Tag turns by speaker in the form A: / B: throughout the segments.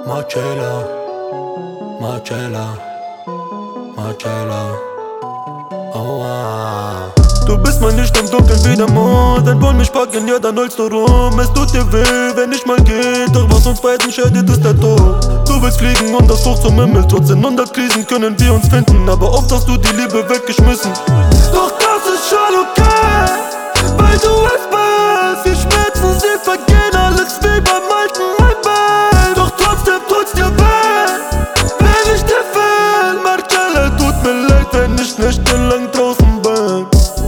A: Marcella, Marcella, Marcella. Oh, ah. Du bist mein Licht im Dunkeln wie der Mond. Wenn wollen mich packen, ja dann heulst du rum. Es tut dir weh, wenn ich mal geh. Doch was uns beiden scheidet, ist der Tod. Du willst fliegen und das hoch zum Himmel. Trotz in 100 Krisen können wir uns finden. Aber oft hast du die Liebe weggeschmissen. Doch das ist schon okay, weil du es bist. Die Schmerzen, sie vergehen, alles wie beim alten Mal. Doch trotzdem tut's dir weh, wenn ich dir fehl. Marcella, tut mir leid, wenn ich nicht lang draußen bin.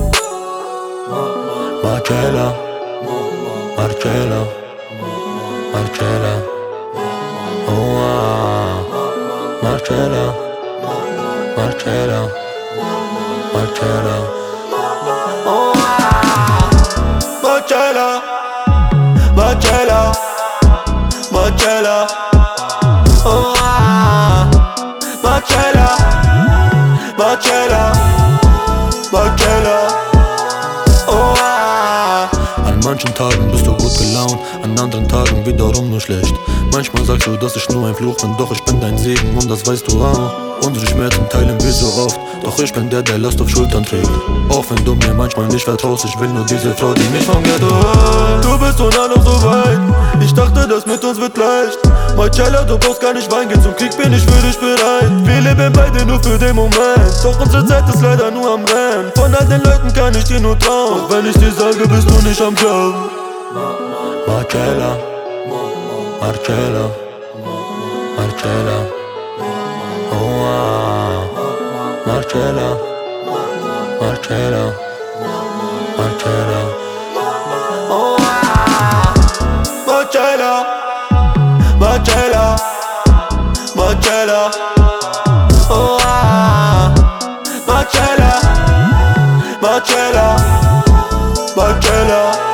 A: Marcella, Marcella, Marcella. Oh, ah. Marcella, Marcella, Marcella. Oh, ah. Marcella, Marcella, Marcella. Oh, ah. Marcella, Marcella, Marcella. Oh, ah. An manchen Tagen bist du gut gelaunt, an anderen Tagen wiederum nur schlecht. Manchmal sagst du, dass ich nur ein Fluch bin, doch ich bin dein Segen und das weißt du auch. Unsere Schmerzen teilen wir so oft, doch ich bin der Last auf Schultern trägt. Auch wenn du mir manchmal nicht vertraust, ich will nur diese Frau, die mich vom Ghetto holt. Du bist und noch so weit, ich dachte, das mit uns wird leicht. Marcella, du brauchst gar nicht weingehen, zum Krieg bin ich für dich bereit. Wir leben beide nur für den Moment, doch unsere Zeit ist leider nur am Rennen. Von all den Leuten kann ich dir nur trauen, auch wenn ich dir sage, bist du nicht am Glauben. Marcella, Marcella, Marcella. Oh, ah. Marcella, Marcella, Marcella. Oh, ah. Marcella, Marcella, Marcella. Oh, ah. Marcella, Marcella, Marcella.